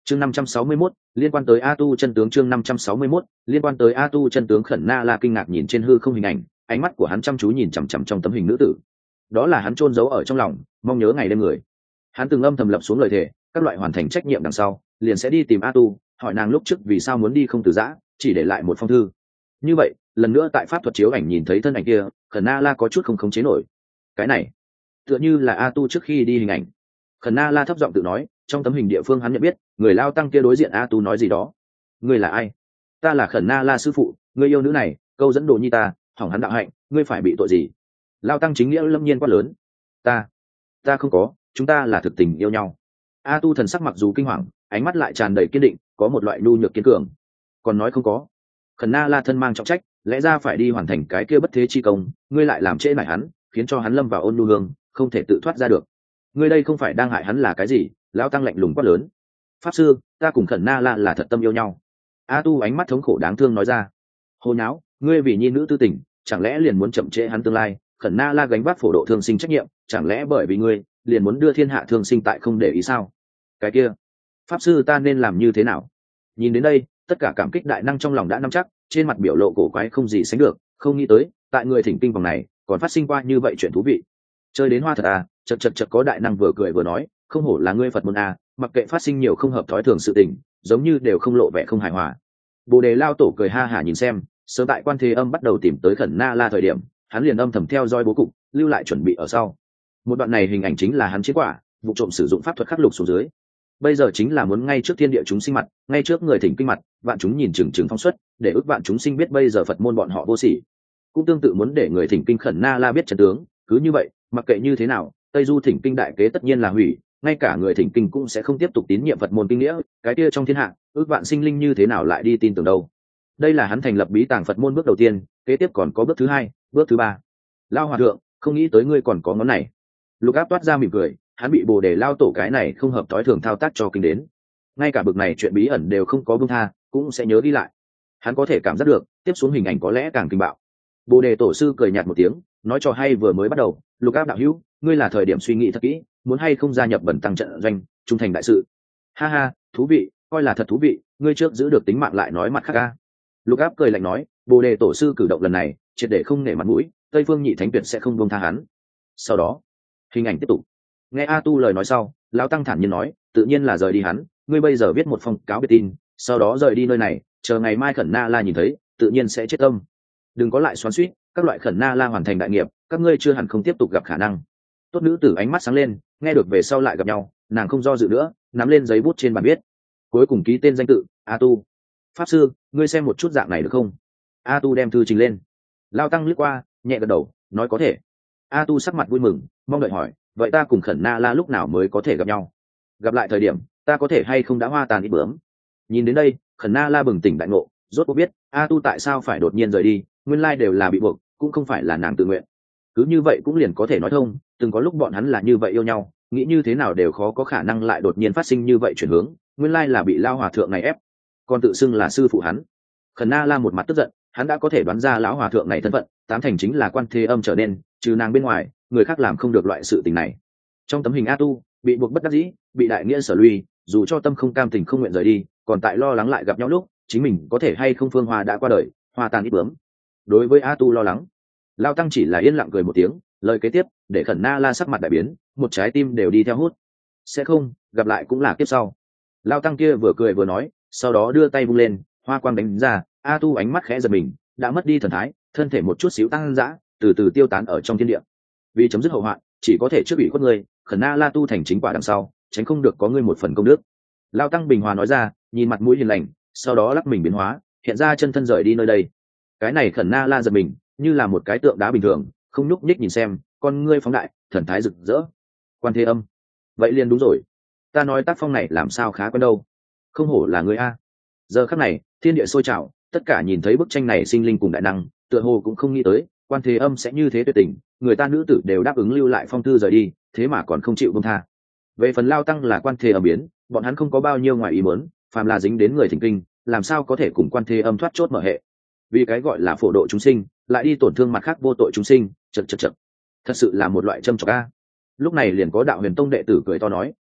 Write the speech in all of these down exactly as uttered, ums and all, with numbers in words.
chương năm trăm sáu mươi mốt liên quan tới A Tu chân tướng. Chương năm trăm sáu mươi mốt liên quan tới A Tu chân tướng. Khẩn Na La kinh ngạc nhìn trên hư không hình ảnh, ánh mắt của hắn chăm chú nhìn chằm chằm trong tấm hình nữ tử. Đó là hắn chôn giấu ở trong lòng, mong nhớ ngày đêm người. Hắn từng âm thầm lập xuống lời thề, các loại hoàn thành trách nhiệm đằng sau, liền sẽ đi tìm A Tu, hỏi nàng lúc trước vì sao muốn đi không từ giã, chỉ để lại một phong thư. Như vậy, lần nữa tại pháp thuật chiếu ảnh nhìn thấy thân ảnh kia, Khẩn Na La có chút không khống chế nổi. Cái này, tựa như là A Tu trước khi đi hình ảnh. Khẩn Na La thấp giọng tự nói, trong tấm hình địa phương hắn nhận biết, người lao tăng kia đối diện A Tu nói gì đó. Ngươi là ai? Ta là Khẩn Na La sư phụ, ngươi yêu nữ này, câu dẫn đồ nhi ta, hỏng hắn đạo hạnh, ngươi phải bị tội gì? Lao tăng chính nghĩa lâm nhiên quát lớn. Ta, ta không có, chúng ta là thực tình yêu nhau. A Tu thần sắc mặc dù kinh hoàng, ánh mắt lại tràn đầy kiên định, có một loại nhu nhược kiên cường. Còn nói không có. Khẩn Na La thân mang trọng trách, lẽ ra phải đi hoàn thành cái kia bất thế chi công, ngươi lại làm trễ nải hắn, khiến cho hắn lâm vào ôn nhu hương, không thể tự thoát ra được. Ngươi đây không phải đang hại hắn là cái gì? Lão tăng lạnh lùng quát lớn. Pháp sư, ta cùng Khẩn Na La là thật tâm yêu nhau. A Tu ánh mắt thống khổ đáng thương nói ra. Hồ nháo, ngươi vì nhi nữ tư tình, chẳng lẽ liền muốn chậm trễ hắn tương lai? Khẩn Na La gánh vác phổ độ thương sinh trách nhiệm, chẳng lẽ bởi vì ngươi liền muốn đưa thiên hạ thương sinh tại không để ý sao? Cái kia, pháp sư ta nên làm như thế nào? Nhìn đến đây, tất cả cảm kích đại năng trong lòng đã nắm chắc, trên mặt biểu lộ cổ quái không gì sánh được, không nghĩ tới tại người thỉnh kinh vòng này còn phát sinh qua như vậy chuyện thú vị. Chơi đến hoa thật à? Chật chật chật, có đại năng vừa cười vừa nói, không hổ là ngươi Phật môn à, mặc kệ phát sinh nhiều không hợp thói thường sự tình, giống như đều không lộ vẻ không hài hòa. Bồ Đề Lao Tổ cười ha hả nhìn xem, sớm tại Quan Thế Âm bắt đầu tìm tới Khẩn Na La thời điểm, hắn liền âm thầm theo dõi bố cục, lưu lại chuẩn bị ở sau. Một đoạn này hình ảnh chính là hắn chiến quả, vụ trộm sử dụng pháp thuật khắc lục xuống dưới. Bây giờ chính là muốn ngay trước thiên địa chúng sinh mặt, ngay trước người thỉnh kinh mặt, vạn chúng nhìn chừng chừng phong suất, để ước vạn chúng sinh biết bây giờ Phật môn bọn họ vô sỉ. Cũng tương tự muốn để người thỉnh kinh Khẩn Na La biết trận tướng, cứ như vậy, mặc kệ như thế nào, Tây Du thỉnh kinh đại kế tất nhiên là hủy, ngay cả người thỉnh kinh cũng sẽ không tiếp tục tín nhiệm Phật môn kinh nghĩa, cái kia trong thiên hạ, ước vạn sinh linh như thế nào lại đi tin tưởng đâu. Đây là hắn thành lập bí tàng Phật môn bước đầu tiên, kế tiếp còn có bước thứ hai, bước thứ ba. Lao hòa thượng, không nghĩ tới ngươi còn có ngón này. Lục Áp toát ra mỉm cười, hắn bị Bồ Đề Lao Tổ cái này không hợp thói thường thao tác cho kinh đến. Ngay cả bực này chuyện bí ẩn đều không có buông tha, cũng sẽ nhớ đi lại. Hắn có thể cảm giác được, tiếp xuống hình ảnh có lẽ càng kinh bạo. Bồ Đề Tổ sư cười nhạt một tiếng, nói cho hay vừa mới bắt đầu, Lục Áp đạo hữu, ngươi là thời điểm suy nghĩ thật kỹ, muốn hay không gia nhập bẩn tăng trận doanh, trung thành đại sự. Ha ha, thú vị, coi là thật thú vị, ngươi trước giữ được tính mạng lại nói mặt khác a. Lục Áp cười lạnh nói, Bồ Đề Tổ sư cử động lần này, triệt để không nể mặt mũi, Tây Phương Nhị Thánh Tuyệt sẽ không buông tha hắn. Sau đó, hình ảnh tiếp tục. Nghe A Tu lời nói sau, lão tăng thản nhiên nói, tự nhiên là rời đi hắn, ngươi bây giờ viết một phong cáo biệt tin, sau đó rời đi nơi này, chờ ngày mai Khẩn Na La nhìn thấy, tự nhiên sẽ chết tâm. Đừng có lại xoắn xuýt, các loại Khẩn Na La hoàn thành đại nghiệp, các ngươi chưa hẳn không tiếp tục gặp khả năng. Tốt nữ tử ánh mắt sáng lên, nghe được về sau lại gặp nhau, nàng không do dự nữa, nắm lên giấy bút trên bàn viết, cuối cùng ký tên danh tự, A Tu. Pháp sư, ngươi xem một chút dạng này được không? A Tu đem thư trình lên. Lao tăng lướt qua, nhẹ gật đầu, nói có thể. A Tu sắc mặt vui mừng, mong đợi hỏi, vậy ta cùng Khẩn Na La lúc nào mới có thể gặp nhau? Gặp lại thời điểm, ta có thể hay không đã hoa tàn ít bướm? Nhìn đến đây, Khẩn Na La bừng tỉnh đại ngộ, rốt cuộc biết A Tu tại sao phải đột nhiên rời đi, nguyên lai đều là bị buộc, cũng không phải là nàng tự nguyện. Cứ như vậy cũng liền có thể nói thông, từng có lúc bọn hắn là như vậy yêu nhau, nghĩ như thế nào đều khó có khả năng lại đột nhiên phát sinh như vậy chuyển hướng, nguyên lai là bị Lao hòa thượng này ép, còn tự xưng là sư phụ hắn. Khẩn Na La một mặt tức giận, hắn đã có thể đoán ra lão hòa thượng này thân phận, tám thành chính là Quan Thế Âm trở nên, trừ nàng bên ngoài, người khác làm không được loại sự tình này. Trong tấm hình A Tu, bị buộc bất đắc dĩ, bị đại nghĩa sở lui, dù cho tâm không cam tình không nguyện rời đi, còn tại lo lắng lại gặp nhau lúc, chính mình có thể hay không phương hoa đã qua đời, hoa tàn ít bướm. Đối với A Tu lo lắng, Lao tăng chỉ là yên lặng cười một tiếng, lời kế tiếp để Khẩn Na La sắc mặt đại biến, một trái tim đều đi theo hút. Sẽ không, gặp lại cũng là kiếp sau. Lao tăng kia vừa cười vừa nói, sau đó đưa tay vung lên, hoa quang đánh ra, A Tu ánh mắt khẽ giật mình, đã mất đi thần thái, thân thể một chút xíu tăng dã, từ từ tiêu tán ở trong thiên địa. Vì chấm dứt hậu hoạn, chỉ có thể trước bị khuất ngươi, Khẩn Na La tu thành chính quả đằng sau, tránh không được có ngươi một phần công đức. Lao tăng bình hòa nói ra, nhìn mặt mũi hiền lành, sau đó lắc mình biến hóa, hiện ra chân thân rời đi nơi đây. Cái này Khẩn Na La giật mình, như là một cái tượng đá bình thường, không nhúc nhích nhìn xem, con ngươi phóng đại, thần thái rực rỡ. Quan Thế Âm, vậy liền đúng rồi, ta nói tác phong này làm sao khá quen đâu, không hổ là ngươi a. Giờ khắc này, thiên địa sôi trào, tất cả nhìn thấy bức tranh này sinh linh cùng đại năng, tựa hồ cũng không nghĩ tới Quan Thế Âm sẽ như thế tuyệt tình, người ta nữ tử đều đáp ứng lưu lại phong thư rời đi, thế mà còn không chịu buông tha. Về phần Lao tăng là Quan Thế Âm biến, bọn hắn không có bao nhiêu ngoài ý muốn, phàm là dính đến người thỉnh kinh, làm sao có thể cùng Quan Thế Âm thoát chốt mở hệ. Vì cái gọi là phổ độ chúng sinh, lại đi tổn thương mặt khác vô tội chúng sinh, chật chật chật. Thật sự là một loại châm chọc a. Lúc này liền có Đạo Huyền Tông đệ tử cười to nói,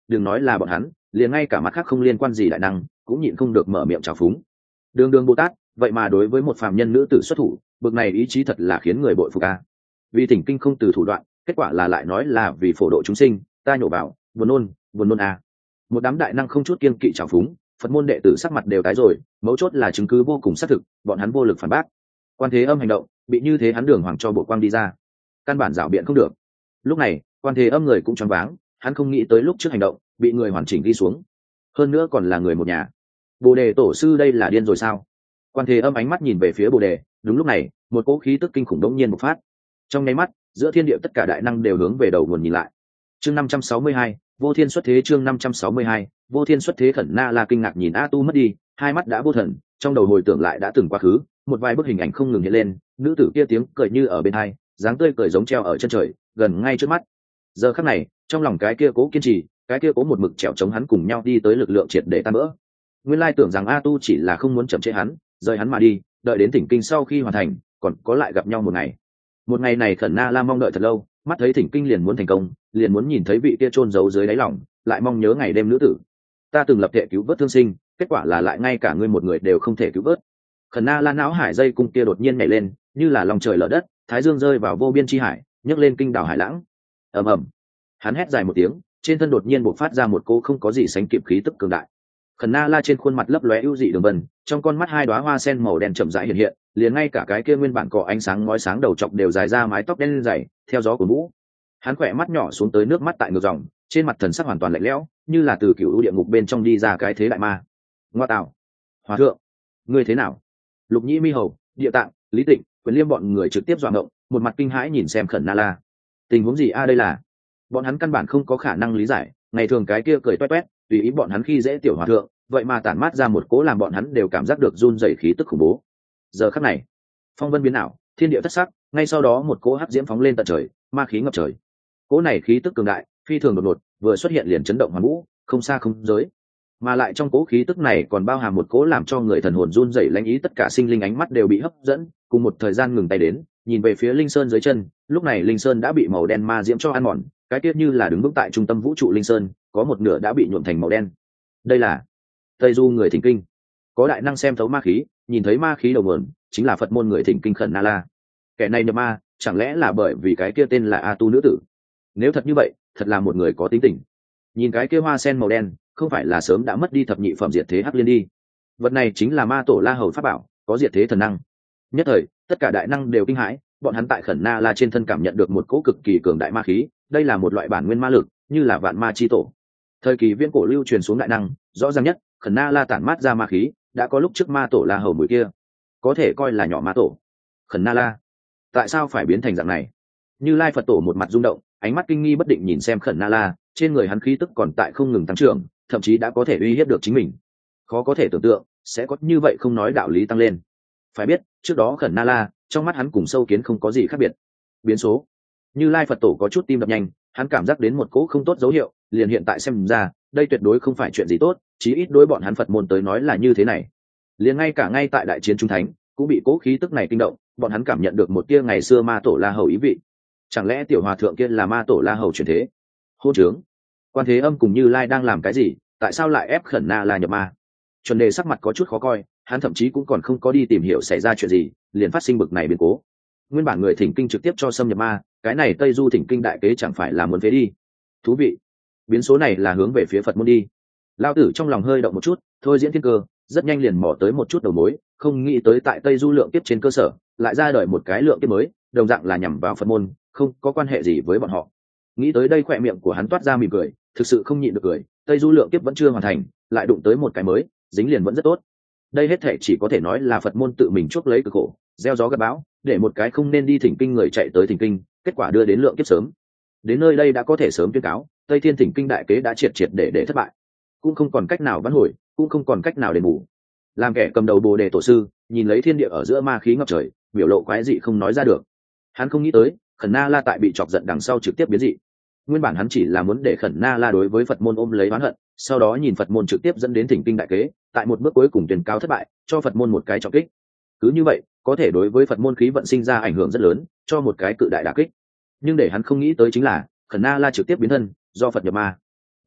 đừng nói là bọn hắn, liền ngay cả mặt khác không liên quan gì đại năng cũng nhịn không được mở miệng trào phúng. Đường đường Bồ Tát vậy mà đối với một phàm nhân nữ tử xuất thủ, bực này ý chí thật là khiến người bội phục a. Vì thỉnh kinh không từ thủ đoạn, kết quả là lại nói là vì phổ độ chúng sinh, ta nhổ vào buồn nôn buồn nôn a. Một đám đại năng không chút kiêng kỵ trào phúng, Phật môn đệ tử sắc mặt đều tái rồi, mấu chốt là chứng cứ vô cùng xác thực, bọn hắn vô lực phản bác. Quan Thế Âm hành động bị như thế hắn đường hoàng cho bộ quang đi ra, căn bản rảo biện không được. Lúc này Quan Thế Âm người cũng choáng váng, hắn không nghĩ tới lúc trước hành động bị người hoàn chỉnh đi xuống, hơn nữa còn là người một nhà. Bồ Đề tổ sư đây là điên rồi sao? Quan Thế Âm ánh mắt nhìn về phía Bồ Đề, đúng lúc này một cỗ khí tức kinh khủng đống nhiên bộc phát. Trong nháy mắt giữa thiên địa tất cả đại năng đều hướng về đầu nguồn nhìn lại. Chương năm trăm sáu mươi hai, Vô Thiên xuất thế. Chương năm trăm sáu mươi hai, Vô Thiên xuất thế. Khẩn Na La kinh ngạc nhìn A Tu mất đi, hai mắt đã vô thần, trong đầu hồi tưởng lại đã từng quá khứ, một vài bức hình ảnh không ngừng hiện lên, nữ tử kia tiếng cười như ở bên hai, dáng tươi cười giống treo ở chân trời, gần ngay trước mắt. Giờ khắc này, trong lòng cái kia cố kiên trì, cái kia cố một mực trèo chống hắn cùng nhau đi tới lực lượng triệt để tan vỡ. Nguyên lai tưởng rằng A Tu chỉ là không muốn chậm trễ hắn, rời hắn mà đi, đợi đến thỉnh kinh sau khi hoàn thành, còn có lại gặp nhau một ngày. Một ngày này Khẩn Na La mong đợi thật lâu, mắt thấy thỉnh kinh liền muốn thành công, liền muốn nhìn thấy vị kia chôn giấu dưới đáy lòng, lại mong nhớ ngày đêm nữ tử. Ta từng lập thể cứu vớt thương sinh, kết quả là lại ngay cả ngươi một người đều không thể cứu vớt. Khẩn Na La não hải dây cung kia đột nhiên nhảy lên, như là lòng trời lở đất, thái dương rơi vào vô biên chi hải, nhấc lên kinh đảo hải lãng. Ầm ầm. Hắn hét dài một tiếng, trên thân đột nhiên bộc phát ra một cô không có gì sánh kịp khí tức cường đại. Khẩn Na La trên khuôn mặt lấp lóe ưu dị đường vân, trong con mắt hai đóa hoa sen màu đen chậm rãi hiện hiện, liền ngay cả cái kia nguyên bản cọ ánh sáng ngói sáng đầu chọc đều dài ra mái tóc đen dày, theo gió của vũ. Hắn khỏe mắt nhỏ xuống tới nước mắt tại ngược dòng, trên mặt thần sắc hoàn toàn lạnh lẽo, như là từ cựu địa ngục bên trong đi ra cái thế đại ma. Ngoa tạo, hòa thượng, ngươi thế nào? Lục Nhĩ Mi Hầu, Địa Tạng, Lý Tịnh, Quyền Liêm bọn người trực tiếp dọa ngộng, một mặt kinh hãi nhìn xem Khẩn Na La. Tình huống gì a đây là? Bọn hắn căn bản không có khả năng lý giải, ngày thường cái kia cười toét toét, tùy ý bọn hắn khi dễ tiểu hòa thượng, vậy mà tản mát ra một cỗ làm bọn hắn đều cảm giác được run rẩy khí tức khủng bố. Giờ khắc này, phong vân biến ảo, thiên địa thất sắc, ngay sau đó một cỗ hắc diễm phóng lên tận trời, ma khí ngập trời. Cỗ này khí tức cường đại, phi thường đột ngột, vừa xuất hiện liền chấn động hoàn vũ, không xa không giới. Mà lại trong cỗ khí tức này còn bao hàm một cỗ làm cho người thần hồn run rẩy lãnh ý, tất cả sinh linh ánh mắt đều bị hấp dẫn, cùng một thời gian ngừng tay đến, nhìn về phía linh sơn dưới chân. Lúc này linh sơn đã bị màu đen ma diễm cho ăn mòn, cái tiết như là đứng vững tại trung tâm vũ trụ linh sơn, có một nửa đã bị nhuộm thành màu đen. Đây là Tây Du người thỉnh kinh. Có đại năng xem thấu ma khí, nhìn thấy ma khí đầu nguồn chính là Phật môn người thỉnh kinh Khẩn Na La. Kẻ này nhập ma, chẳng lẽ là bởi vì cái kia tên là A Tu nữ tử? Nếu thật như vậy, thật là một người có tính tình. Nhìn cái kia hoa sen màu đen, không phải là sớm đã mất đi thập nhị phẩm diệt thế hắc liên đi? Vật này chính là ma tổ La Hầu pháp bảo, có diệt thế thần năng. Nhất thời, tất cả đại năng đều kinh hãi, bọn hắn tại Khẩn Na La trên thân cảm nhận được một cỗ cực kỳ cường đại ma khí, đây là một loại bản nguyên ma lực, như là vạn ma chi tổ. Thời kỳ viễn cổ lưu truyền xuống đại năng, rõ ràng nhất, Khẩn Na La tản mát ra ma khí, đã có lúc trước ma tổ La Hầu mùi kia, có thể coi là nhỏ ma tổ. Khẩn Na La, tại sao phải biến thành dạng này? Như Lai Phật tổ một mặt rung động, ánh mắt kinh nghi bất định nhìn xem Khẩn Na La, trên người hắn khí tức còn tại không ngừng tăng trưởng, thậm chí đã có thể uy hiếp được chính mình. Khó có thể tưởng tượng sẽ có như vậy không nói đạo lý tăng lên. Phải biết, trước đó Khẩn Na La, trong mắt hắn cùng sâu kiến không có gì khác biệt. Biến số. Như Lai Phật tổ có chút tim đập nhanh, hắn cảm giác đến một cỗ không tốt dấu hiệu, liền hiện tại xem ra, đây tuyệt đối không phải chuyện gì tốt, chí ít đối bọn hắn Phật môn tới nói là như thế này. Liền ngay cả ngay tại đại chiến trung thánh, cũng bị cỗ khí tức này kinh động, bọn hắn cảm nhận được một tia ngày xưa ma tổ La Hầu ý vị. Chẳng lẽ tiểu hòa thượng kia là ma tổ La Hầu chuyển thế? Hôn trướng. Quan Thế Âm cùng Như Lai đang làm cái gì, tại sao lại ép Khẩn Na La nhập ma? Chuẩn Đề sắc mặt có chút khó coi, hắn thậm chí cũng còn không có đi tìm hiểu xảy ra chuyện gì, liền phát sinh bực này biến cố. Nguyên bản người thỉnh kinh trực tiếp cho xâm nhập ma, cái này Tây Du thỉnh kinh đại kế chẳng phải là muốn phế đi? Thú vị. Biến số này là hướng về phía Phật môn đi. Lão tử trong lòng hơi động một chút, thôi diễn thiên cơ, rất nhanh liền mò tới một chút đầu mối, không nghĩ tới tại Tây Du lượng tiếp trên cơ sở, lại ra đời một cái lượng tiếp mới, đồng dạng là nhằm vào Phật môn, không có quan hệ gì với bọn họ. Nghĩ tới đây khỏe miệng của hắn toát ra mỉm cười, thực sự không nhịn được cười, Tây Du lượng tiếp vẫn chưa hoàn thành, lại đụng tới một cái mới, dính liền vẫn rất tốt. Đây hết thể chỉ có thể nói là Phật môn tự mình chuốc lấy cực khổ, gieo gió gặt bão, để một cái không nên đi thỉnh kinh người chạy tới thỉnh kinh, kết quả đưa đến lượng kiếp sớm. Đến nơi đây đã có thể sớm tuyên cáo, Tây Thiên thỉnh kinh đại kế đã triệt triệt để để thất bại, cũng không còn cách nào vãn hồi, cũng không còn cách nào đền bù. Làm kẻ cầm đầu Bồ Đề tổ sư, nhìn lấy thiên địa ở giữa ma khí ngập trời, biểu lộ quái dị không nói ra được. Hắn không nghĩ tới, Khẩn Na La tại bị chọc giận đằng sau trực tiếp biến dị. Nguyên bản hắn chỉ là muốn để Khẩn Na La đối với Phật môn ôm lấy oán hận, sau đó nhìn Phật môn trực tiếp dẫn đến thỉnh kinh đại kế, tại một bước cuối cùng tuyên cáo thất bại, cho Phật môn một cái trọng kích. Cứ như vậy, có thể đối với Phật môn khí vận sinh ra ảnh hưởng rất lớn, cho một cái cự đại đả kích. Nhưng để hắn không nghĩ tới chính là, Khẩn Na La trực tiếp biến thân, do Phật nhập ma.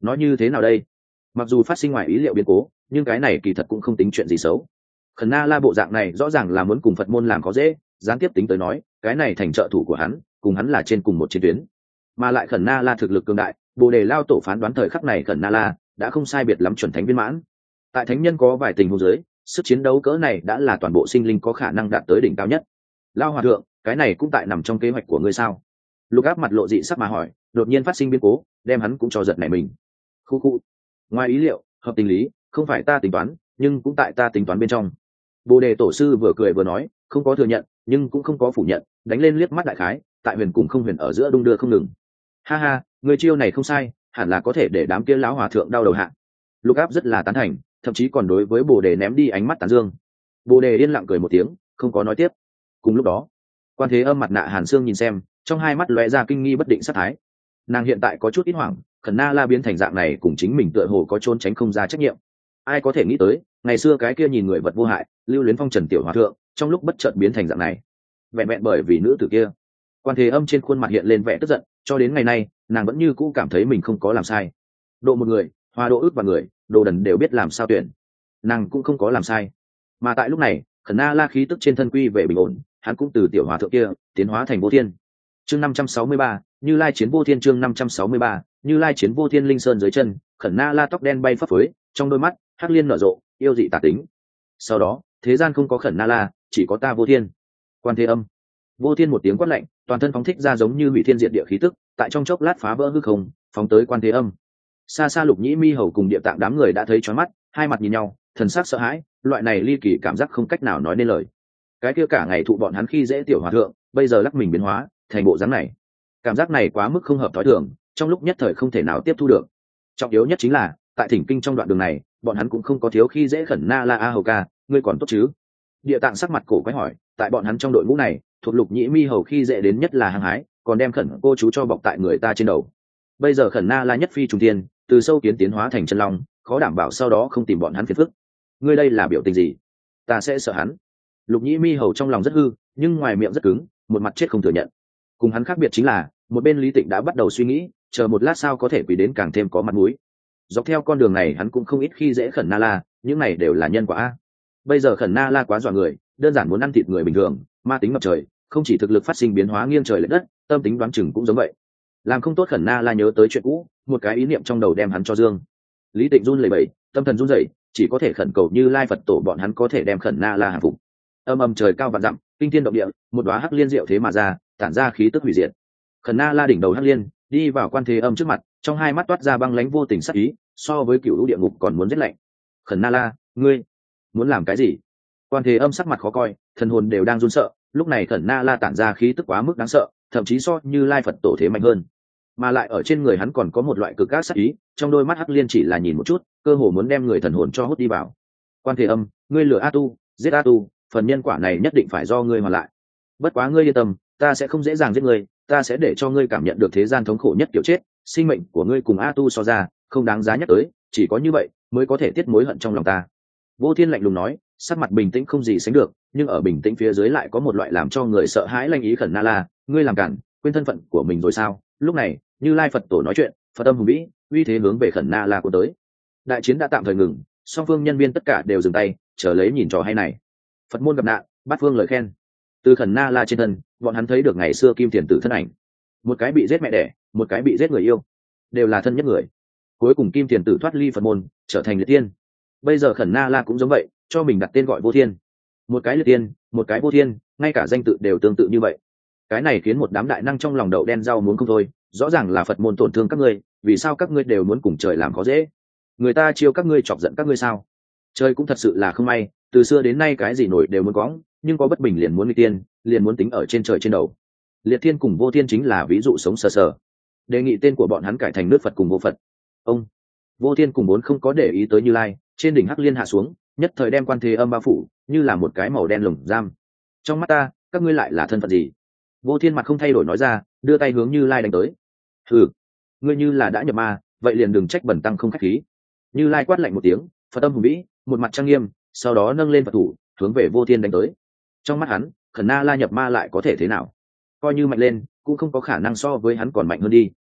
nói như thế nào đây? Mặc dù phát sinh ngoài ý liệu biến cố, nhưng cái này kỳ thật cũng không tính chuyện gì xấu. Khẩn Na La bộ dạng này rõ ràng là muốn cùng Phật môn làm khó dễ, gián tiếp tính tới nói, cái này thành trợ thủ của hắn, cùng hắn là trên cùng một chiến tuyến. Mà lại Khẩn Na La thực lực cường đại, Bồ Đề Lao tổ phán đoán thời khắc này Khẩn Na La đã không sai biệt lắm chuẩn thánh viên mãn. Tại thánh nhân có vài tình huống dưới, sức chiến đấu cỡ này đã là toàn bộ sinh linh có khả năng đạt tới đỉnh cao nhất. Lao hòa thượng, cái này cũng tại nằm trong kế hoạch của ngươi sao? Lục Áp mặt lộ dị sắc mà hỏi, đột nhiên phát sinh biến cố, đem hắn cũng cho giật nảy mình. Khu khu. Ngoài ý liệu, hợp tình lý, không phải ta tính toán, nhưng cũng tại ta tính toán bên trong. Bồ Đề tổ sư vừa cười vừa nói, không có thừa nhận, nhưng cũng không có phủ nhận, đánh lên liếc mắt đại khái, tại huyền cùng không huyền ở giữa đung đưa không ngừng. Ha ha, người chiêu này không sai, hẳn là có thể để đám kia lão hòa thượng đau đầu hạ. Lục Áp rất là tán thành, thậm chí còn đối với Bồ Đề ném đi ánh mắt tán dương. Bồ Đề yên lặng cười một tiếng, không có nói tiếp. Cùng lúc đó, Quan Thế Âm mặt nạ Hàn Xương nhìn xem, trong hai mắt lóe ra kinh nghi bất định sát thái. Nàng hiện tại có chút ít hoảng, Khẩn Na La biến thành dạng này cùng chính mình tựa hồ có trốn tránh không ra trách nhiệm. Ai có thể nghĩ tới, ngày xưa cái kia nhìn người vật vô hại, lưu luyến phong trần tiểu hòa thượng, trong lúc bất chợt biến thành dạng này. Vẹn vẹn bởi vì nữ tử kia. Quan Thế Âm trên khuôn mặt hiện lên vẻ tức giận, cho đến ngày nay, nàng vẫn như cũ cảm thấy mình không có làm sai. Độ một người, hòa độ ước và người, đồ đần đều biết làm sao tuyển. Nàng cũng không có làm sai. Mà tại lúc này, Khẩn Na La khí tức trên thân quy về bình ổn, hắn cũng từ tiểu hòa thượng kia tiến hóa thành vô thiên. Chương năm trăm sáu mươi ba, Như Lai chiến vô thiên chương năm trăm sáu mươi ba, Như Lai chiến vô thiên linh sơn dưới chân, Khẩn Na La tóc đen bay phấp phới, trong đôi mắt hắc liên nở rộ, yêu dị tà tính. Sau đó, thế gian không có Khẩn Na La, chỉ có ta vô thiên. Quan Thế Âm. Vô thiên một tiếng quát lạnh, toàn thân phóng thích ra giống như hủy thiên diệt địa khí tức, tại trong chốc lát phá vỡ hư không, phóng tới Quan Thế Âm. Xa xa Lục Nhĩ Mi Hầu cùng Địa Tạng đám người đã thấy chói mắt, hai mặt nhìn nhau, thần sắc sợ hãi, loại này ly kỳ cảm giác không cách nào nói nên lời. Cái kia cả ngày thụ bọn hắn khi dễ tiểu hòa thượng, bây giờ lắc mình biến hóa thành bộ dáng này, cảm giác này quá mức không hợp thói thường, trong lúc nhất thời không thể nào tiếp thu được. Trọng yếu nhất chính là tại thỉnh kinh trong đoạn đường này, bọn hắn cũng không có thiếu khi dễ Khẩn Na La. A Hầu ca, ngươi còn tốt chứ? Địa Tạng sắc mặt cổ quái hỏi, tại bọn hắn trong đội ngũ này, thuộc Lục Nhĩ Mi Hầu khi dễ đến nhất là hăng hái, còn đem Khẩn cô chú cho bọc tại người ta trên đầu. Bây giờ Khẩn Na La nhất phi trùng thiên, từ sâu kiến tiến hóa thành chân long, khó đảm bảo sau đó không tìm bọn hắn phiền phức. Ngươi đây là biểu tình gì? Ta sẽ sợ hắn. Lục Nhĩ Mi Hầu trong lòng rất hư, nhưng ngoài miệng rất cứng, một mặt chết không thừa nhận. Cùng hắn khác biệt chính là, một bên Lý Tịnh đã bắt đầu suy nghĩ, chờ một lát sao có thể quỳ đến càng thêm có mặt mũi. Dọc theo con đường này hắn cũng không ít khi dễ Khẩn Na La, những này đều là nhân quả a. Bây giờ Khẩn Na La quá dọa người, đơn giản muốn ăn thịt người bình thường, ma tính ngập trời, không chỉ thực lực phát sinh biến hóa nghiêng trời lệch đất, tâm tính đoán chừng cũng giống vậy. Làm không tốt Khẩn Na La nhớ tới chuyện cũ, một cái ý niệm trong đầu đem hắn cho dương. Lý Tịnh run lẩy bẩy, tâm thần run rẩy, chỉ có thể khẩn cầu Như Lai Phật tổ bọn hắn có thể đem Khẩn Na La hạ phục. Âm ầm trời cao vạn dặm, kinh thiên động địa, một đóa hắc liên diệu thế mà ra, tản ra khí tức hủy diệt. Khẩn Na La đỉnh đầu hắc liên, đi vào Quan Thế Âm trước mặt, trong hai mắt toát ra băng lãnh vô tình sắc ý, so với cựu lũ địa ngục còn muốn giết lạnh. Khẩn Na La, ngươi muốn làm cái gì? Quan Thế Âm sắc mặt khó coi, thần hồn đều đang run sợ, lúc này Khẩn Na La tản ra khí tức quá mức đáng sợ, thậm chí so Như Lai Phật tổ thế mạnh hơn. Mà lại ở trên người hắn còn có một loại cực ác sắc ý, trong đôi mắt hắc liên chỉ là nhìn một chút, cơ hồ muốn đem người thần hồn cho hút đi vào. Quan Thế Âm, ngươi lừa A Tu, giết A Tu, phần nhân quả này nhất định phải do ngươi hoàn lại. Bất quá ngươi yên tâm, ta sẽ không dễ dàng giết ngươi, ta sẽ để cho ngươi cảm nhận được thế gian thống khổ nhất kiểu chết, sinh mệnh của ngươi cùng A Tu so ra, không đáng giá nhắc tới, chỉ có như vậy mới có thể tiết mối hận trong lòng ta. Vô Thiên lạnh lùng nói, sắc mặt bình tĩnh không gì sánh được, nhưng ở bình tĩnh phía dưới lại có một loại làm cho người sợ hãi lanh ý. Khẩn Na La, ngươi làm cản, quên thân phận của mình rồi sao? Lúc này, Như Lai Phật tổ nói chuyện, Phật âm hùng vĩ, uy thế hướng về Khẩn Na La của tới. Đại chiến đã tạm thời ngừng, song phương nhân viên tất cả đều dừng tay, chờ lấy nhìn trò hay này. Phật môn gặp nạn, bát phương lời khen. Từ Khẩn Na La trên thân, bọn hắn thấy được ngày xưa Kim Thiền Tử thân ảnh, một cái bị giết mẹ đẻ, một cái bị giết người yêu, đều là thân nhất người. Cuối cùng Kim Thiền Tử thoát ly Phật môn, trở thành liệt tiên. Bây giờ Khẩn Na La cũng giống vậy, cho mình đặt tên gọi Vô Thiên. Một cái liệt tiên, một cái Vô Thiên, ngay cả danh tự đều tương tự như vậy. Cái này khiến một đám đại năng trong lòng đậu đen rau muốn không thôi, rõ ràng là Phật môn tổn thương các ngươi, vì sao các ngươi đều muốn cùng trời làm khó dễ? Người ta chiêu các ngươi chọc giận các ngươi sao? Trời cũng thật sự là không may, từ xưa đến nay cái gì nổi đều muốn có, nhưng có bất bình liền muốn nguy tiên, liền muốn tính ở trên trời trên đầu. Liệt Thiên cùng Vô Thiên chính là ví dụ sống sờ sờ. Đề nghị tên của bọn hắn cải thành nước Phật cùng Vô Phật. Ông Vô Thiên cùng vốn không có để ý tới Như Lai, trên đỉnh hắc liên hạ xuống, nhất thời đem Quan Thế Âm bao phủ, như là một cái màu đen lồng giam. Trong mắt ta, các ngươi lại là thân phận gì? Vô Thiên mặt không thay đổi nói ra, đưa tay hướng Như Lai đánh tới. Hừ, ngươi như là đã nhập ma, vậy liền đừng trách bẩn tăng không khách khí. Như Lai quát lạnh một tiếng, Phật âm hùng vĩ, một mặt trang nghiêm, sau đó nâng lên Phật thủ, hướng về Vô Thiên đánh tới. Trong mắt hắn, Khẩn Na La nhập ma lại có thể thế nào? Coi như mạnh lên, cũng không có khả năng so với hắn còn mạnh hơn đi.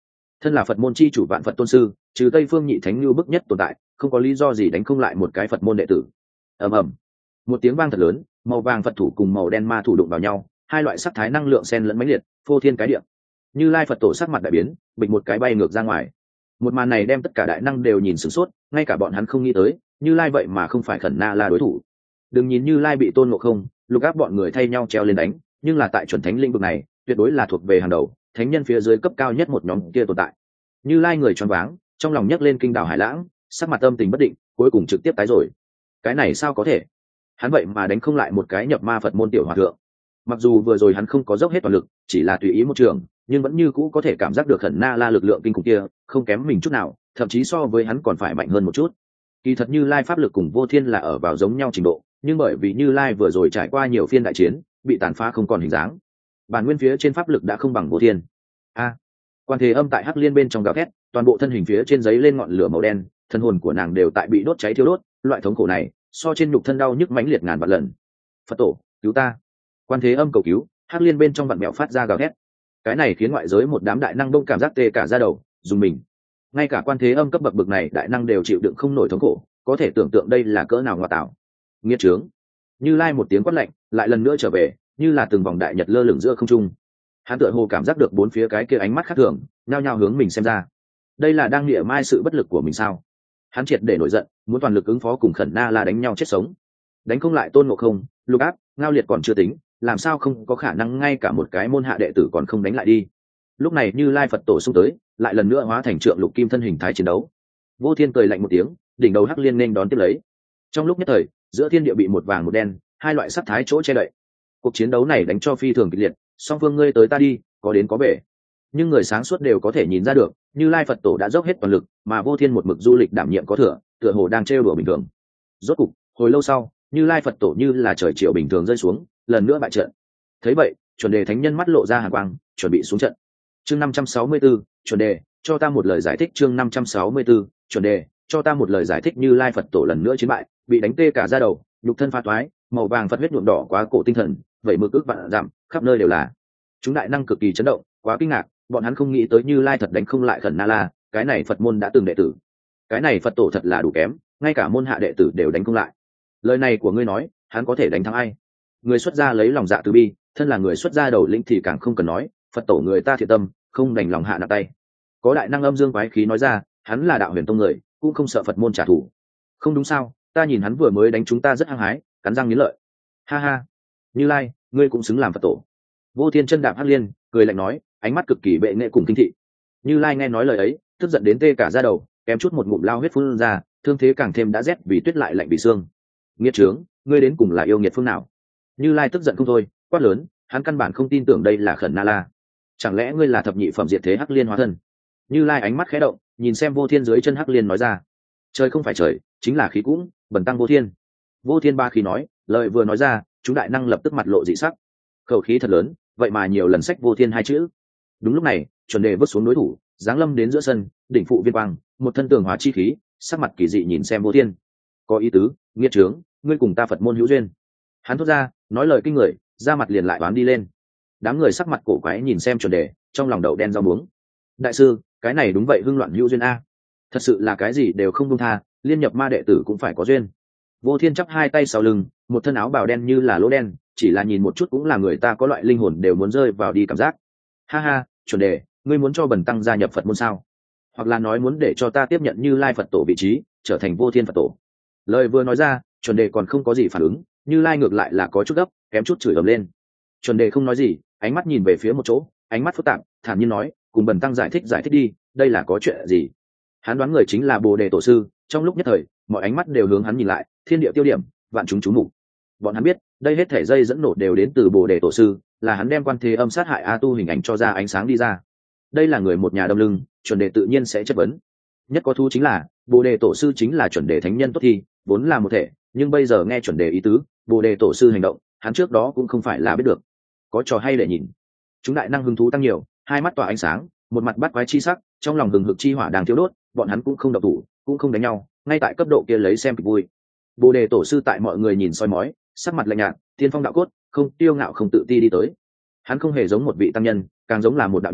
thân là Phật môn chi chủ vạn Phật tôn sư, trừ Tây Phương Nhị Thánh như bức nhất tồn tại, không có lý do gì đánh không lại một cái Phật môn đệ tử. Ầm ầm, một tiếng vang thật lớn, màu vàng Phật thủ cùng màu đen ma thủ đụng vào nhau, hai loại sắc thái năng lượng xen lẫn mãnh liệt, phô thiên cái địa. Như Lai Phật tổ sắc mặt đại biến, bịch một cái bay ngược ra ngoài. Một màn này đem tất cả đại năng đều nhìn sửng sốt, ngay cả bọn hắn không nghĩ tới, Như Lai vậy mà không phải Khẩn Na La đối thủ. Đừng nhìn Như Lai bị Tôn Ngộ Không, Lục Áp bọn người thay nhau treo lên đánh, nhưng là tại chuẩn thánh lĩnh vực này, tuyệt đối là thuộc về hàng đầu, thánh nhân phía dưới cấp cao nhất một nhóm kia tồn tại. Như Lai người choáng váng, trong lòng nhấc lên kinh đảo hải lãng, sắc mặt âm tình bất định, cuối cùng trực tiếp tái rồi. Cái này sao có thể? Hắn vậy mà đánh không lại một cái nhập ma Phật môn tiểu hòa thượng. Mặc dù vừa rồi hắn không có dốc hết toàn lực, chỉ là tùy ý một trường, nhưng vẫn như cũ có thể cảm giác được Khẩn Na La lực lượng kinh khủng kia, không kém mình chút nào, thậm chí so với hắn còn phải mạnh hơn một chút. Kỳ thật Như Lai pháp lực cùng Vô Thiên là ở vào giống nhau trình độ, nhưng bởi vì Như Lai vừa rồi trải qua nhiều phiên đại chiến, bị tàn phá không còn hình dáng. Bản nguyên phía trên pháp lực đã không bằng Vô Thiên. A, Quan Thế Âm tại Hắc Liên bên trong gào thét, toàn bộ thân hình phía trên giấy lên ngọn lửa màu đen, thân hồn của nàng đều tại bị đốt cháy thiêu đốt, loại thống khổ này, so trên nhục thân đau nhức mãnh liệt ngàn vạn lần. Phật tổ, cứu ta! Quan Thế Âm cầu cứu, Hắc Liên bên trong vặn mèo phát ra gào thét. Cái này khiến ngoại giới một đám đại năng đông cảm giác tê cả da đầu, dùng mình. Ngay cả Quan Thế Âm cấp bậc bậc này đại năng đều chịu đựng không nổi thống khổ, có thể tưởng tượng đây là cỡ nào ngoại tạo. Nghiệt trướng! Như Lai một tiếng quát lạnh, lại lần nữa trở về, như là từng vòng đại nhật lơ lửng giữa không trung. Hắn tựa hồ cảm giác được bốn phía cái kia ánh mắt khác thường, nhao nhao hướng mình xem ra. Đây là đang nghĩa mai sự bất lực của mình sao? Hắn triệt để nổi giận, muốn toàn lực ứng phó cùng Khẩn Na La đánh nhau chết sống. Đánh không lại Tôn Ngộ Không, Lục Áp, Ngao Liệt còn chưa tính, làm sao không có khả năng ngay cả một cái môn hạ đệ tử còn không đánh lại đi. Lúc này Như Lai Phật tổ xung tới, lại lần nữa hóa thành trượng lục kim thân hình thái chiến đấu. Vô Thiên cười lạnh một tiếng, đỉnh đầu Hắc Liên nên đón tiếp lấy. Trong lúc nhất thời, giữa thiên địa bị một vàng một đen, hai loại sắc thái chỗ che đậy. Cuộc chiến đấu này đánh cho phi thường kịch liệt, song phương ngươi tới ta đi, có đến có về. Nhưng người sáng suốt đều có thể nhìn ra được, Như Lai Phật tổ đã dốc hết toàn lực, mà Vô Thiên một mực du lịch đảm nhiệm có thừa, tựa hồ đang trêu đùa bình thường. Rốt cục, hồi lâu sau, Như Lai Phật tổ như là trời chiều bình thường rơi xuống, lần nữa bại trận. Thấy vậy, chuẩn đề thánh nhân mắt lộ ra hàn quang, chuẩn bị xuống trận. Chương năm trăm sáu mươi 64, chuẩn đề, cho ta một lời giải thích. Chương năm trăm sáu mươi 64, chuẩn đề, cho ta một lời giải thích. Như Lai Phật tổ lần nữa chiến bại, bị đánh tê cả da đầu, nhục thân pha toái, màu vàng Phật huyết nhuộm đỏ quá cổ tinh thần, vậy mực ức vạn giảm, khắp nơi đều là. Chúng đại năng cực kỳ chấn động, quá kinh ngạc, bọn hắn không nghĩ tới Như Lai thật đánh không lại Khẩn Na La, cái này Phật môn đã từng đệ tử, cái này Phật tổ thật là đủ kém, ngay cả môn hạ đệ tử đều đánh không lại. Lời này của ngươi nói, hắn có thể đánh thắng ai? Người xuất gia lấy lòng dạ từ bi, thân là người xuất gia đầu lĩnh thì càng không cần nói, Phật tổ người ta thiện tâm, không đành lòng hạ nặng tay. Có đại năng âm dương quái khí nói ra, hắn là đạo huyền tông người, cũng không sợ Phật môn trả thù. Không đúng sao? Ta nhìn hắn vừa mới đánh chúng ta rất hăng hái, cắn răng nghiến lợi. Ha ha, Như Lai, ngươi cũng xứng làm Phật tổ. Vô Thiên chân đạp Hắc Liên, cười lạnh nói, ánh mắt cực kỳ bệ nghệ cùng kinh thị. Như Lai nghe nói lời ấy, tức giận đến tê cả da đầu, kém chút một ngụm lao huyết phun ra, thương thế càng thêm đã rét vì tuyết lại lạnh vì xương. Nghiệt trướng, ngươi đến cùng là yêu nghiệt phương nào? Như Lai tức giận không thôi, quát lớn, hắn căn bản không tin tưởng đây là Khẩn Na La. Chẳng lẽ ngươi là thập nhị phẩm diệt thế Hắc Liên hóa thân? Như Lai ánh mắt khẽ động, nhìn xem Vô Thiên dưới chân Hắc Liên nói ra, trời không phải trời, chính là khí cũng, bần tăng Vô Thiên. Vô Thiên ba khí nói, lời vừa nói ra, chúng đại năng lập tức mặt lộ dị sắc. Khẩu khí thật lớn, vậy mà nhiều lần sách Vô Thiên hai chữ. Đúng lúc này, chuẩn đề vứt xuống đối thủ, giáng lâm đến giữa sân, đỉnh phụ viên quang, một thân tường hóa chi khí, sắc mặt kỳ dị nhìn xem Vô Thiên. Có ý tứ, nghiệt trướng, ngươi cùng ta Phật môn hữu duyên. Hắn thốt ra, nói lời kinh người, ra mặt liền lại đoán đi lên. Đám người sắc mặt cổ quái nhìn xem chuẩn đề, trong lòng đậu đen rau muống. Đại sư, cái này đúng vậy hưng loạn hữu duyên a. Thật sự là cái gì đều không dung tha, liên nhập ma đệ tử cũng phải có duyên. Vô Thiên chắp hai tay sau lưng, một thân áo bào đen như là lỗ đen, chỉ là nhìn một chút cũng là người ta có loại linh hồn đều muốn rơi vào đi cảm giác. Ha ha, chuẩn đề, ngươi muốn cho bần tăng gia nhập Phật môn sao? Hoặc là nói muốn để cho ta tiếp nhận Như Lai Phật tổ vị trí, trở thành Vô Thiên Phật tổ? Lời vừa nói ra, chuẩn đề còn không có gì phản ứng, Như Lai ngược lại là có chút gấp, kém chút chửi ầm lên. Chuẩn đề không nói gì, ánh mắt nhìn về phía một chỗ, ánh mắt phức tạp, thản nhiên nói, cùng bần tăng giải thích giải thích đi, đây là có chuyện gì? Hắn đoán người chính là Bồ Đề tổ sư, trong lúc nhất thời, mọi ánh mắt đều hướng hắn nhìn lại, thiên địa tiêu điểm, vạn chúng chú mục. Bọn hắn biết, đây hết thể dây dẫn nổ đều đến từ Bồ Đề tổ sư, là hắn đem Quan Thế Âm sát hại A Tu hình ảnh cho ra ánh sáng đi ra. Đây là người một nhà đâm lưng, chuẩn đề tự nhiên sẽ chất vấn. Nhất có thú chính là, Bồ Đề tổ sư chính là chuẩn đề thánh nhân tốt thi, vốn là một thể, nhưng bây giờ nghe chuẩn đề ý tứ, Bồ Đề tổ sư hành động, hắn trước đó cũng không phải là biết được. Có trò hay để nhìn. Chúng đại năng hứng thú tăng nhiều, hai mắt tỏa ánh sáng, một mặt bắt quái chi sắc, trong lòng hừng hực chi hỏa đang thiêu đốt, bọn hắn cũng không động thủ, cũng không đánh nhau, ngay tại cấp độ kia lấy xem kịch vui. Bồ Đề tổ sư tại mọi người nhìn soi mói, sắc mặt lạnh nhạt, tiên phong đạo cốt, không tiêu ngạo không tự ti đi tới. Hắn không hề giống một vị tăng nhân, càng giống là một đạo nhân,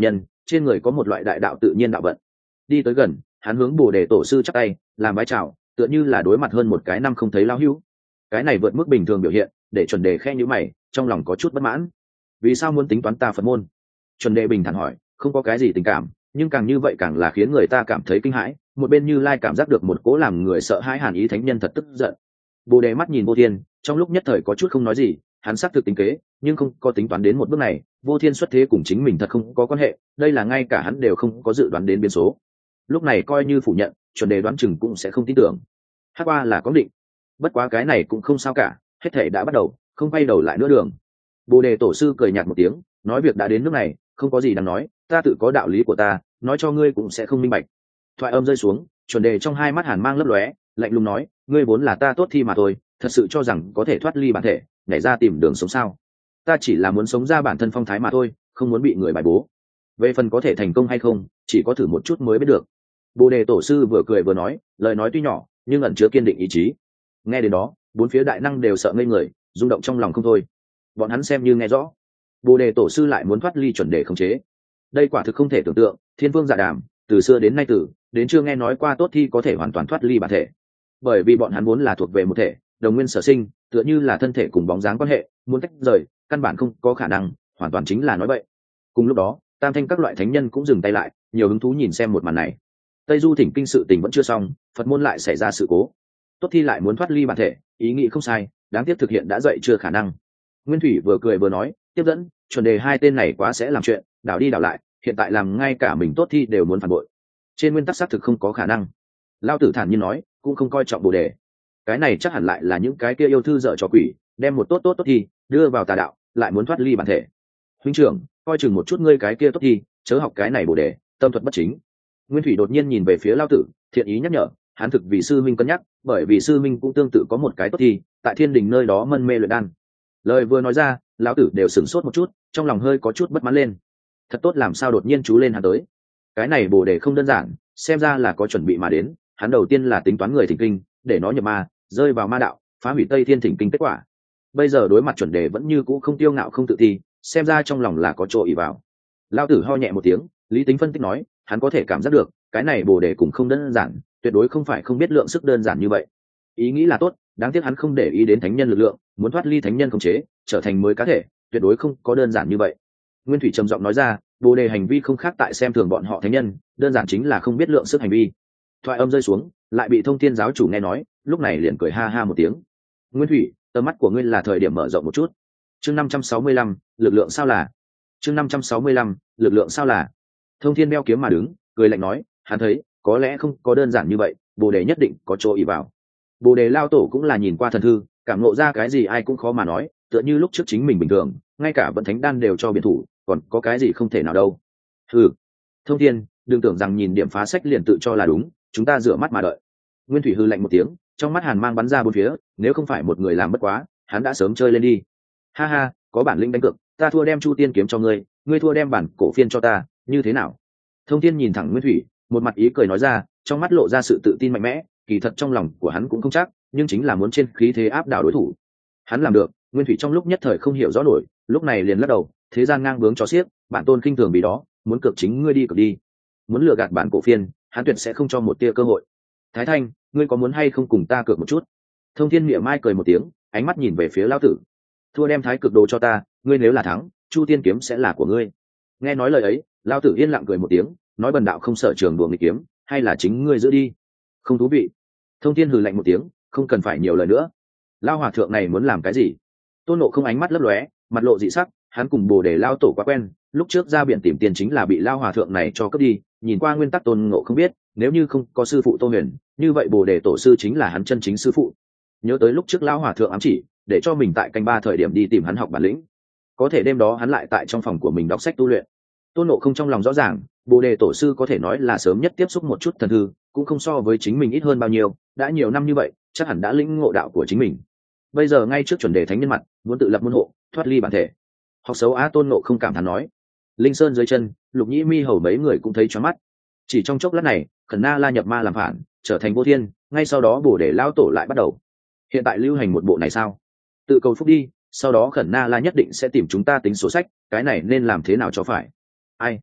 trên người có một loại đại đạo tự nhiên đạo vận. Đi tới gần, hắn hướng bồ đề tổ sư chắp tay làm vái chào, tựa như là đối mặt hơn một cái năm không thấy lão hữu. Cái này vượt mức bình thường biểu hiện, để chuẩn đề khe nhíu mày, trong lòng có chút bất mãn. Vì sao muốn tính toán ta Phật môn? Chuẩn đề bình thản hỏi. Không có cái gì tình cảm, nhưng càng như vậy càng là khiến người ta cảm thấy kinh hãi. Một bên Như Lai cảm giác được một cố làm người sợ hãi hàn ý thánh nhân thật tức giận. Bồ đề mắt nhìn Vô Thiên, trong lúc nhất thời có chút không nói gì. Hắn xác thực tính kế, nhưng không có tính toán đến một bước này. Vô Thiên xuất thế cùng chính mình thật không có quan hệ, đây là ngay cả hắn đều không có dự đoán đến biến số. Lúc này coi như phủ nhận, chuẩn đề đoán chừng cũng sẽ không tin tưởng. Hát qua là có định, bất quá cái này cũng không sao cả, hết thể đã bắt đầu, không quay đầu lại nữa đường. Bồ đề tổ sư cười nhạt một tiếng, nói việc đã đến nước này, không có gì đáng nói, ta tự có đạo lý của ta, nói cho ngươi cũng sẽ không minh bạch. Thoại âm rơi xuống, chuẩn đề trong hai mắt hàn mang lấp lóe, lạnh lùng nói, ngươi vốn là ta tốt thi mà thôi, thật sự cho rằng có thể thoát ly bản thể, nhảy ra tìm đường sống sao? Ta chỉ là muốn sống ra bản thân phong thái mà thôi, không muốn bị người bài bố. Về phần có thể thành công hay không, chỉ có thử một chút mới biết được. Bồ đề tổ sư vừa cười vừa nói, lời nói tuy nhỏ, nhưng ẩn chứa kiên định ý chí. Nghe đến đó, bốn phía đại năng đều sợ ngây người, rung động trong lòng không thôi. Bọn hắn xem như nghe rõ, bồ đề tổ sư lại muốn thoát ly chuẩn đề khống chế. Đây quả thực không thể tưởng tượng, thiên vương giả đàm, từ xưa đến nay từ đến chưa nghe nói qua tốt thi có thể hoàn toàn thoát ly bản thể. Bởi vì bọn hắn vốn là thuộc về một thể, đồng nguyên sở sinh, tựa như là thân thể cùng bóng dáng quan hệ, muốn tách rời, căn bản không có khả năng, hoàn toàn chính là nói vậy. Cùng lúc đó, tam thanh các loại thánh nhân cũng dừng tay lại, nhiều hứng thú nhìn xem một màn này. Tây Du thỉnh kinh sự tình vẫn chưa xong, Phật môn lại xảy ra sự cố. Tốt thi lại muốn thoát ly bản thể, ý nghĩ không sai, đáng tiếc thực hiện đã dậy chưa khả năng. Nguyên Thủy vừa cười vừa nói, tiếp dẫn, chuẩn đề hai tên này quá sẽ làm chuyện, đảo đi đảo lại, hiện tại làm ngay cả mình tốt thi đều muốn phản bội. Trên nguyên tắc xác thực không có khả năng. Lao Tử thản nhiên nói, cũng không coi trọng bồ đề. Cái này chắc hẳn lại là những cái kia yêu thư dở trò quỷ, đem một tốt tốt tốt thi đưa vào tà đạo, lại muốn thoát ly bản thể. Huynh trưởng, coi chừng một chút ngươi cái kia tốt thi, chớ học cái này bồ đề, tâm thuật bất chính. Nguyên Thủy đột nhiên nhìn về phía Lao Tử, thiện ý nhắc nhở, hắn thực vì sư minh cân nhắc, bởi vì sư minh cũng tương tự có một cái tốt thi, tại Thiên Đình nơi đó mân mê luyện đan. Lời vừa nói ra, lão tử đều sửng sốt một chút, trong lòng hơi có chút bất mãn lên. Thật tốt làm sao đột nhiên chú lên hắn tới. Cái này bồ đề không đơn giản, xem ra là có chuẩn bị mà đến. Hắn đầu tiên là tính toán người thỉnh kinh, để nó nhập ma, rơi vào ma đạo, phá hủy Tây Thiên thỉnh kinh kết quả. Bây giờ đối mặt chuẩn đề vẫn như cũ không tiêu ngạo không tự thi, xem ra trong lòng là có chỗ ỷ vào. Lão tử ho nhẹ một tiếng, lý tính phân tích nói, hắn có thể cảm giác được, cái này bồ đề cũng không đơn giản, tuyệt đối không phải không biết lượng sức đơn giản như vậy. Ý nghĩ là tốt, đáng tiếc hắn không để ý đến thánh nhân lực lượng, muốn thoát ly thánh nhân khống chế, trở thành mới cá thể, tuyệt đối không có đơn giản như vậy. Nguyên Thủy trầm giọng nói ra, bồ đề hành vi không khác tại xem thường bọn họ thánh nhân, đơn giản chính là không biết lượng sức hành vi. Thoại âm rơi xuống, lại bị Thông Thiên giáo chủ nghe nói, lúc này liền cười ha ha một tiếng. Nguyên Thủy, tầm mắt của ngươi là thời điểm mở rộng một chút. Chương năm trăm sáu mươi lăm, lực lượng sao là? Chương năm trăm sáu mươi lăm, lực lượng sao là? Thông Thiên đeo kiếm mà đứng, cười lạnh nói, hắn thấy, có lẽ không có đơn giản như vậy, bồ đề nhất định có chỗ ỷ vào. Bồ đề lao tổ cũng là nhìn qua thần thư, cảm ngộ ra cái gì ai cũng khó mà nói, tựa như lúc trước chính mình bình thường, ngay cả vận thánh đan đều cho biệt thủ, còn có cái gì không thể nào đâu. Hừ, Thông Thiên, đừng tưởng rằng nhìn điểm phá sách liền tự cho là đúng, chúng ta rửa mắt mà đợi. Nguyên Thủy hư lạnh một tiếng, trong mắt hàn mang bắn ra bốn phía, nếu không phải một người làm bất quá, hắn đã sớm chơi lên đi. Ha ha, có bản lĩnh đánh cược, ta thua đem Chu Tiên kiếm cho ngươi, ngươi thua đem bản cổ phiên cho ta, như thế nào? Thông Thiên nhìn thẳng Nguyên Thủy, một mặt ý cười nói ra, trong mắt lộ ra sự tự tin mạnh mẽ, kỳ thật trong lòng của hắn cũng không chắc, nhưng chính là muốn trên khí thế áp đảo đối thủ. Hắn làm được. Nguyên Thủy trong lúc nhất thời không hiểu rõ nổi, lúc này liền lắc đầu, thế gian ngang bướng cho xiếc, bản tôn khinh thường vì đó, muốn cược chính ngươi đi cược đi. Muốn lừa gạt bản cổ phiên, hắn tuyệt sẽ không cho một tia cơ hội. Thái Thanh, ngươi có muốn hay không cùng ta cược một chút? Thông Thiên miệng mai cười một tiếng, ánh mắt nhìn về phía lão tử. Thua đem thái cực đồ cho ta, ngươi nếu là thắng, Chu Tiên kiếm sẽ là của ngươi. Nghe nói lời ấy, lão tử yên lặng cười một tiếng, nói bần đạo không sợ trường đùa nghịch kiếm, hay là chính ngươi giữ đi. Không thú vị. Thông Thiên hừ lạnh một tiếng, không cần phải nhiều lời nữa. Lão hòa thượng này muốn làm cái gì? Tôn Ngộ không ánh mắt lấp lóe, mặt lộ dị sắc, hắn cùng bồ đề lao tổ quá quen, lúc trước ra biển tìm tiền chính là bị lao hòa thượng này cho cướp đi. Nhìn qua nguyên tắc Tôn Ngộ không biết, nếu như không có sư phụ Tô Huyền, như vậy bồ đề tổ sư chính là hắn chân chính sư phụ. Nhớ tới lúc trước lao hòa thượng ám chỉ, để cho mình tại canh ba thời điểm đi tìm hắn học bản lĩnh, có thể đêm đó hắn lại tại trong phòng của mình đọc sách tu luyện. Tôn Ngộ không trong lòng rõ ràng, bồ đề tổ sư có thể nói là sớm nhất tiếp xúc một chút thần thư, cũng không so với chính mình ít hơn bao nhiêu, đã nhiều năm như vậy, chắc hẳn đã lĩnh ngộ đạo của chính mình. Bây giờ ngay trước chuẩn đề thánh nhân mặt, muốn tự lập môn hộ, thoát ly bản thể. Học xấu á. Tôn Ngộ không cảm thán nói. Linh Sơn dưới chân, Lục Nhĩ Mi hầu mấy người cũng thấy choáng mắt. Chỉ trong chốc lát này, Khẩn Na La nhập ma làm phản, trở thành vô thiên, ngay sau đó bồ đề lao tổ lại bắt đầu. Hiện tại lưu hành một bộ này sao? Tự cầu phúc đi, sau đó Khẩn Na La nhất định sẽ tìm chúng ta tính sổ sách, cái này nên làm thế nào cho phải? Ai?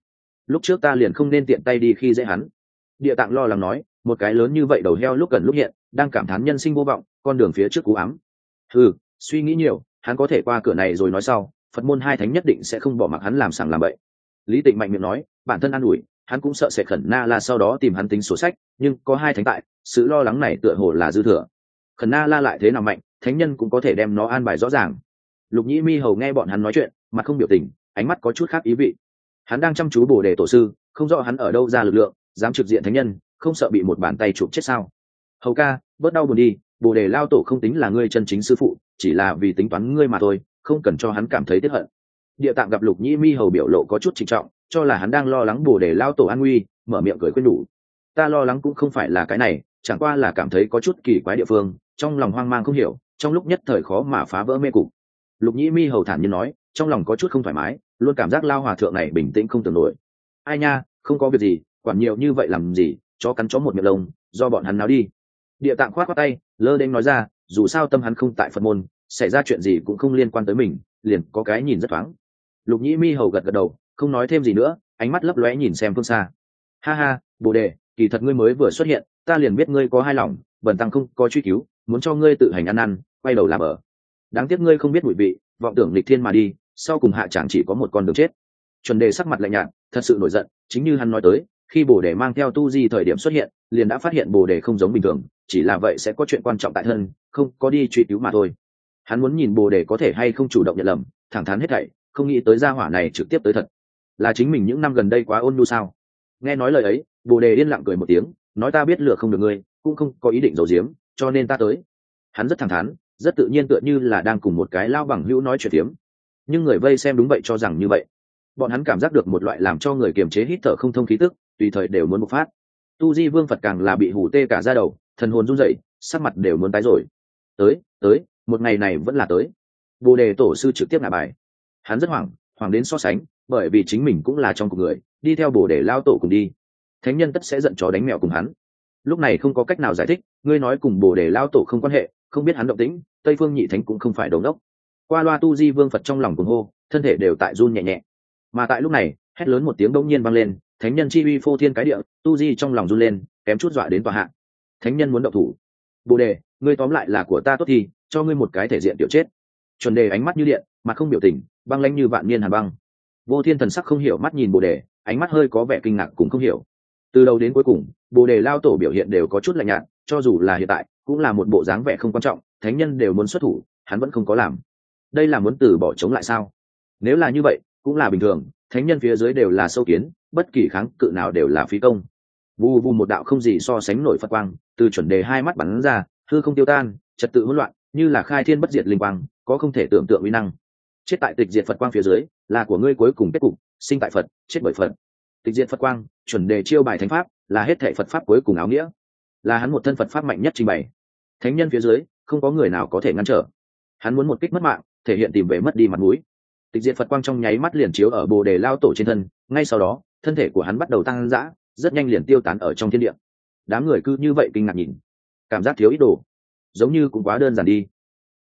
lúc trước ta liền không nên tiện tay đi khi dễ hắn. Địa Tạng lo lắng nói, một cái lớn như vậy đầu heo lúc gần lúc hiện, đang cảm thán nhân sinh vô vọng, con đường phía trước cú ám. Ừ, suy nghĩ nhiều, hắn có thể qua cửa này rồi nói sau, Phật môn hai thánh nhất định sẽ không bỏ mặc hắn làm sằng làm bậy. Lý Tịnh mạnh miệng nói, bản thân an ủi, hắn cũng sợ sẽ Khẩn Na La sau đó tìm hắn tính sổ sách, nhưng có hai thánh tại, sự lo lắng này tựa hồ là dư thừa. Khẩn Na La lại thế nào mạnh, thánh nhân cũng có thể đem nó an bài rõ ràng. Lục Nhĩ Mi hầu nghe bọn hắn nói chuyện, mặt không biểu tình, ánh mắt có chút khác ý vị. Hắn đang chăm chú Bồ Đề tổ sư, không rõ hắn ở đâu ra lực lượng, dám trực diện thánh nhân, không sợ bị một bàn tay chụp chết sao? Hầu ca, bớt đau buồn đi, Bồ Đề lao tổ không tính là ngươi chân chính sư phụ, chỉ là vì tính toán ngươi mà thôi, không cần cho hắn cảm thấy tiếc hận. Địa Tạng gặp Lục Nhĩ Mi hầu biểu lộ có chút trịnh trọng, cho là hắn đang lo lắng Bồ Đề lao tổ an nguy, mở miệng cười khuyên nhủ. Ta lo lắng cũng không phải là cái này, chẳng qua là cảm thấy có chút kỳ quái địa phương, trong lòng hoang mang không hiểu, trong lúc nhất thời khó mà phá vỡ mê cục. Lục Nhĩ Mi hầu thản nhiên nói, trong lòng có chút không thoải mái, luôn cảm giác lao hòa thượng này bình tĩnh không tưởng nổi. Ai nha, không có việc gì, quản nhiều như vậy làm gì, chó cắn chó một miệng lông, do bọn hắn náo đi. Địa Tạng khoát khoát tay, lơ đễnh nói ra, dù sao tâm hắn không tại Phật môn, xảy ra chuyện gì cũng không liên quan tới mình, liền có cái nhìn rất thoáng. Lục Nhĩ Mi hầu gật gật đầu, không nói thêm gì nữa, ánh mắt lấp lóe nhìn xem phương xa. Ha ha, Bồ Đề, kỳ thật ngươi mới vừa xuất hiện, ta liền biết ngươi có hai lòng, bần tăng không có truy cứu, muốn cho ngươi tự hành ăn năn, quay đầu làm ở. Đáng tiếc ngươi không biết mùi vị, vọng tưởng nghịch thiên mà đi, sau cùng hạ chẳng chỉ có một con đường chết. Chuẩn Đề sắc mặt lạnh nhạt, thật sự nổi giận, chính như hắn nói tới, khi Bồ Đề mang theo tu di thời điểm xuất hiện, liền đã phát hiện Bồ Đề không giống bình thường, chỉ là vậy sẽ có chuyện quan trọng tại thân, không có đi truy cứu mà thôi. Hắn muốn nhìn Bồ Đề có thể hay không chủ động nhận lầm, thẳng thắn hết thảy, không nghĩ tới gia hỏa này trực tiếp tới thật. Là chính mình những năm gần đây quá ôn nhu sao? Nghe nói lời ấy, Bồ Đề yên lặng cười một tiếng, nói ta biết lừa không được ngươi, cũng không có ý định giấu giếm, cho nên ta tới. Hắn rất thẳng thắn, rất tự nhiên, tựa như là đang cùng một cái lao bằng hữu nói chuyện tiếm. Nhưng người vây xem đúng vậy cho rằng như vậy. Bọn hắn cảm giác được một loại làm cho người kiềm chế hít thở không thông khí tức, tùy thời đều muốn bộc phát. Tu Di Vương Phật càng là bị hù tê cả da đầu, thần hồn run rẩy, sắc mặt đều muốn tái rồi. Tới, tới, một ngày này vẫn là tới. Bồ Đề tổ sư trực tiếp ngả bài. Hắn rất hoảng, hoảng đến so sánh, bởi vì chính mình cũng là trong cùng người, đi theo Bồ Đề lao tổ cùng đi. Thánh nhân tất sẽ giận chó đánh mèo cùng hắn. Lúc này không có cách nào giải thích, ngươi nói cùng Bồ Đề lao tổ không quan hệ, không biết hắn động tĩnh, Tây Phương Nhị Thánh cũng không phải đồ ngốc. Qua loa Tu Di Vương Phật trong lòng cuồng hô, thân thể đều tại run nhẹ nhẹ. Mà tại lúc này, hét lớn một tiếng đống nhiên vang lên, thánh nhân chi uy phô thiên cái địa, Tu Di trong lòng run lên, kém chút dọa đến tòa hạ. Thánh nhân muốn động thủ. Bồ Đề, ngươi tóm lại là của ta tốt thì, cho ngươi một cái thể diện tiểu chết. Chuẩn Đề ánh mắt như điện, mặt không biểu tình, băng lãnh như vạn niên hàn băng. Vô Thiên thần sắc không hiểu mắt nhìn Bồ Đề, ánh mắt hơi có vẻ kinh ngạc cũng không hiểu. Từ đầu đến cuối cùng, Bồ Đề lao tổ biểu hiện đều có chút lạnh nhạt, cho dù là hiện tại, cũng là một bộ dáng vẻ không quan trọng, thánh nhân đều muốn xuất thủ, hắn vẫn không có làm. Đây là muốn từ bỏ chống lại sao? Nếu là như vậy, cũng là bình thường, thánh nhân phía dưới đều là sâu kiến, bất kỳ kháng cự nào đều là phí công. Vù vù một đạo không gì so sánh nổi Phật quang, từ Chuẩn Đề hai mắt bắn ra, hư không tiêu tan, trật tự hỗn loạn, như là khai thiên bất diệt linh quang, có không thể tưởng tượng uy năng. Chết tại tịch diệt Phật quang phía dưới, là của ngươi cuối cùng kết cục, sinh tại Phật, chết bởi Phật. Tịch diệt Phật quang, Chuẩn Đề chiêu bài thánh pháp, là hết thảy Phật pháp cuối cùng áo nghĩa, là hắn một thân Phật pháp mạnh nhất trình bày. Thánh nhân phía dưới, không có người nào có thể ngăn trở. Hắn muốn một kích mất mạng, thể hiện tìm về mất đi mặt mũi. Tịch diệt Phật quang trong nháy mắt liền chiếu ở Bồ Đề lao tổ trên thân, ngay sau đó, thân thể của hắn bắt đầu tăng dã, rất nhanh liền tiêu tán ở trong thiên địa. Đám người cứ như vậy kinh ngạc nhìn, cảm giác thiếu ít đồ, giống như cũng quá đơn giản đi.